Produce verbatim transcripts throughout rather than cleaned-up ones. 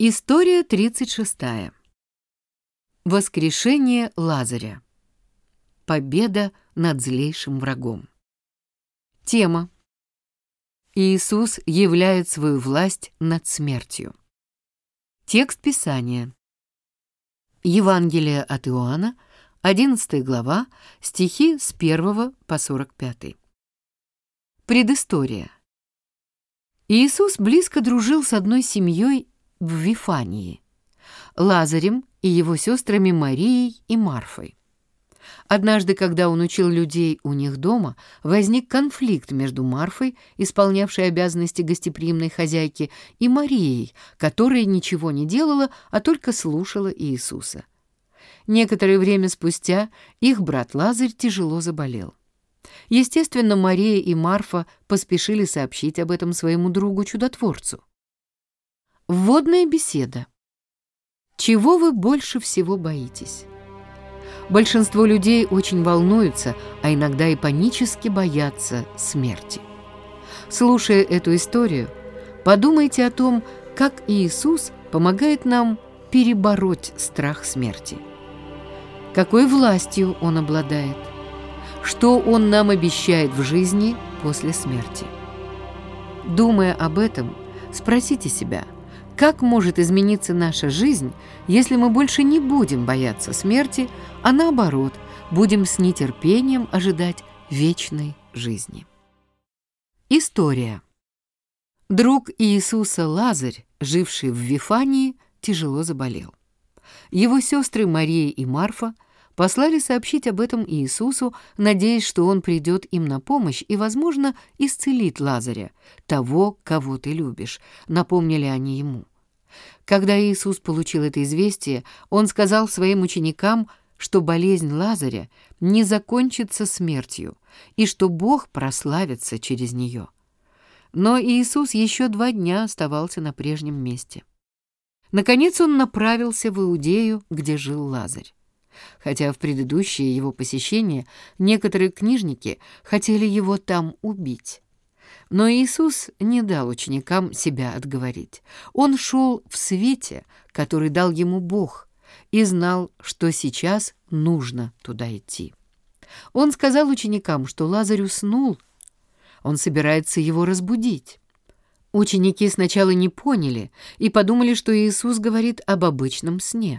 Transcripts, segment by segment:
История тридцать шестая. Воскрешение Лазаря. Победа над злейшим врагом. Тема. Иисус являет свою власть над смертью. Текст Писания. Евангелие от Иоанна, одиннадцатая глава, стихи с первого по сорок пятый. Предыстория. Иисус близко дружил с одной семьей в Вифании, Лазарем и его сестрами Марией и Марфой. Однажды, когда он учил людей у них дома, возник конфликт между Марфой, исполнявшей обязанности гостеприимной хозяйки, и Марией, которая ничего не делала, а только слушала Иисуса. Некоторое время спустя их брат Лазарь тяжело заболел. Естественно, Мария и Марфа поспешили сообщить об этом своему другу-чудотворцу. Вводная беседа. Чего вы больше всего боитесь? Большинство людей очень волнуются, а иногда и панически боятся смерти. Слушая эту историю, подумайте о том, как Иисус помогает нам перебороть страх смерти. Какой властью Он обладает? Что Он нам обещает в жизни после смерти? Думая об этом, спросите себя, как может измениться наша жизнь, если мы больше не будем бояться смерти, а наоборот, будем с нетерпением ожидать вечной жизни? История. Друг Иисуса Лазарь, живший в Вифании, тяжело заболел. Его сестры Мария и Марфа послали сообщить об этом Иисусу, надеясь, что Он придет им на помощь и, возможно, исцелит Лазаря, того, кого ты любишь, напомнили они ему. Когда Иисус получил это известие, Он сказал своим ученикам, что болезнь Лазаря не закончится смертью и что Бог прославится через нее. Но Иисус еще два дня оставался на прежнем месте. Наконец Он направился в Иудею, где жил Лазарь. Хотя в предыдущие его посещения некоторые книжники хотели его там убить. Но Иисус не дал ученикам себя отговорить. Он шел в свете, который дал ему Бог, и знал, что сейчас нужно туда идти. Он сказал ученикам, что Лазарь уснул, он собирается его разбудить. Ученики сначала не поняли и подумали, что Иисус говорит об обычном сне.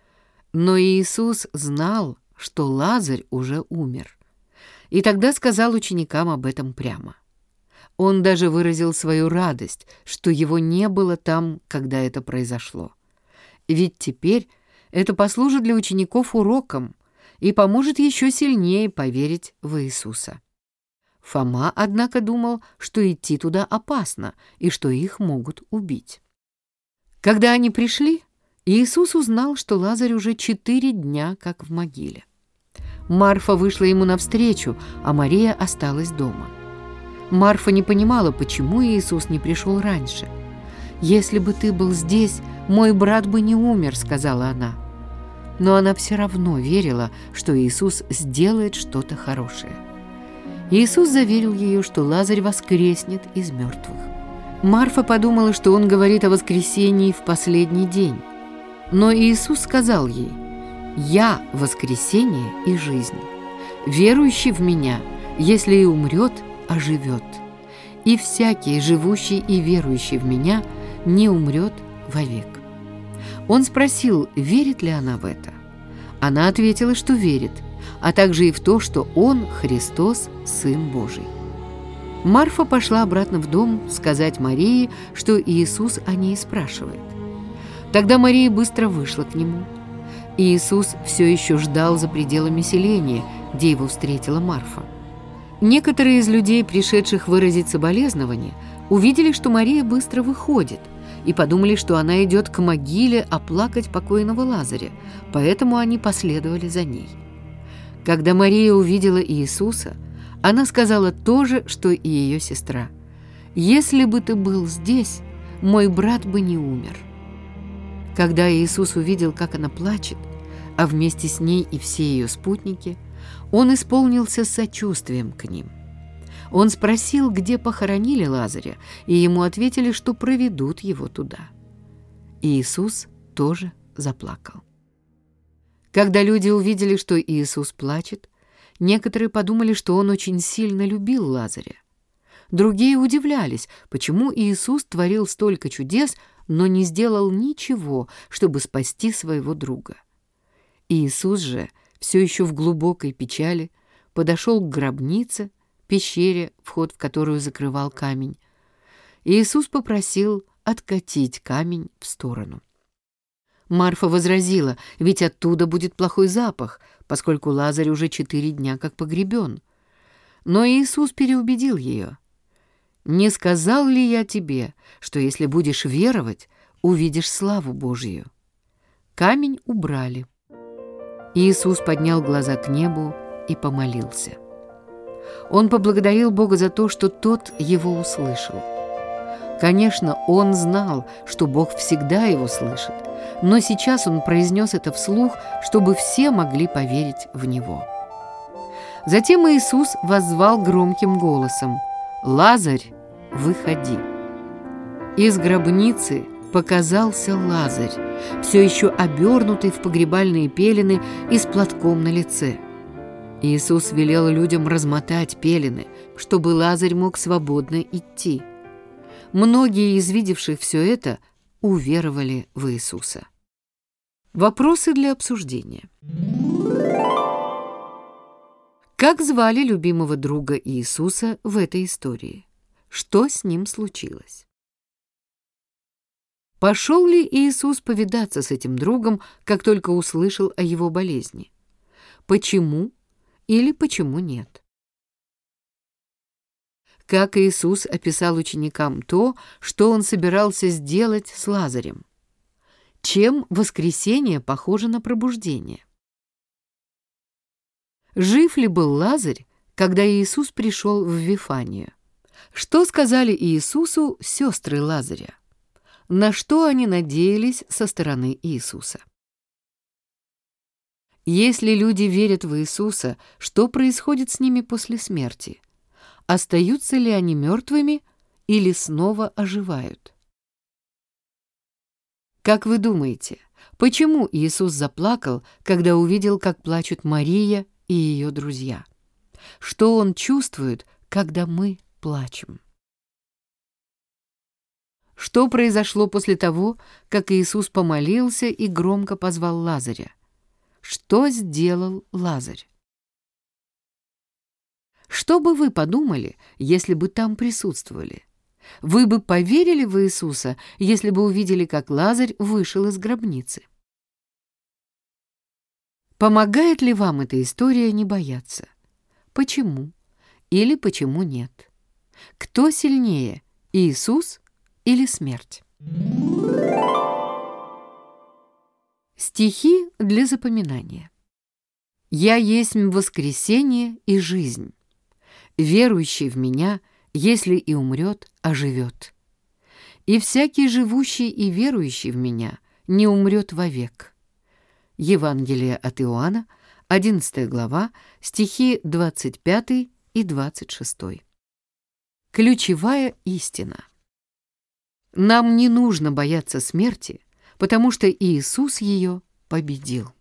Но Иисус знал, что Лазарь уже умер, и тогда сказал ученикам об этом прямо. Он даже выразил свою радость, что его не было там, когда это произошло. Ведь теперь это послужит для учеников уроком и поможет еще сильнее поверить в Иисуса. Фома, однако, думал, что идти туда опасно и что их могут убить. Когда они пришли, Иисус узнал, что Лазарь уже четыре дня как в могиле. Марфа вышла ему навстречу, а Мария осталась дома. Марфа не понимала, почему Иисус не пришел раньше. «Если бы ты был здесь, мой брат бы не умер», — сказала она. Но она все равно верила, что Иисус сделает что-то хорошее. Иисус заверил ее, что Лазарь воскреснет из мертвых. Марфа подумала, что он говорит о воскресении в последний день. Но Иисус сказал ей: «Я — воскресение и жизнь. Верующий в Меня, если и умрет, оживет. И всякий, живущий и верующий в Меня, не умрет вовек». Он спросил, верит ли она в это. Она ответила, что верит, а также и в то, что Он, Христос, Сын Божий. Марфа пошла обратно в дом сказать Марии, что Иисус о ней спрашивает. Тогда Мария быстро вышла к нему. Иисус все еще ждал за пределами селения, где его встретила Марфа. Некоторые из людей, пришедших выразить соболезнования, увидели, что Мария быстро выходит, и подумали, что она идет к могиле оплакать покойного Лазаря, поэтому они последовали за ней. Когда Мария увидела Иисуса, она сказала то же, что и ее сестра: «Если бы ты был здесь, мой брат бы не умер». Когда Иисус увидел, как она плачет, а вместе с ней и все ее спутники, Он исполнился сочувствием к ним. Он спросил, где похоронили Лазаря, и ему ответили, что проведут его туда. И Иисус тоже заплакал. Когда люди увидели, что Иисус плачет, некоторые подумали, что он очень сильно любил Лазаря. Другие удивлялись, почему Иисус творил столько чудес, но не сделал ничего, чтобы спасти своего друга. Иисус же, все еще в глубокой печали, подошел к гробнице, пещере, вход в которую закрывал камень. Иисус попросил откатить камень в сторону. Марфа возразила, ведь оттуда будет плохой запах, поскольку Лазарь уже четыре дня как погребен. Но Иисус переубедил ее. «Не сказал ли я тебе, что если будешь веровать, увидишь славу Божью?» Камень убрали. Иисус поднял глаза к небу и помолился. Он поблагодарил Бога за то, что тот его услышал. Конечно, он знал, что Бог всегда его слышит, но сейчас он произнес это вслух, чтобы все могли поверить в него. Затем Иисус воззвал громким голосом: «Лазарь, выходи!» Из гробницы показался Лазарь, все еще обернутый в погребальные пелены и с платком на лице. Иисус велел людям размотать пелены, чтобы Лазарь мог свободно идти. Многие из видевших все это уверовали в Иисуса. Вопросы для обсуждения. Как звали любимого друга Иисуса в этой истории? Что с ним случилось? Пошел ли Иисус повидаться с этим другом, как только услышал о его болезни? Почему или почему нет? Как Иисус описал ученикам то, что Он собирался сделать с Лазарем? Чем воскресение похоже на пробуждение? Жив ли был Лазарь, когда Иисус пришел в Вифанию? Что сказали Иисусу сестры Лазаря? На что они надеялись со стороны Иисуса? Если люди верят в Иисуса, что происходит с ними после смерти? Остаются ли они мертвыми или снова оживают? Как вы думаете, почему Иисус заплакал, когда увидел, как плачут Мария и ее друзья? Что Он чувствует, когда мы плачем? Что произошло после того, как Иисус помолился и громко позвал Лазаря? Что сделал Лазарь? Что бы вы подумали, если бы там присутствовали? Вы бы поверили в Иисуса, если бы увидели, как Лазарь вышел из гробницы? Помогает ли вам эта история не бояться? Почему? Или почему нет? Кто сильнее, Иисус или смерть? Стихи для запоминания. «Я есть воскресение и жизнь. Верующий в Меня, если и умрет, оживет. И всякий живущий и верующий в Меня не умрет вовек». Евангелие от Иоанна, одиннадцатая глава, стихи двадцать пятый и двадцать шестой. Ключевая истина. Нам не нужно бояться смерти, потому что Иисус ее победил.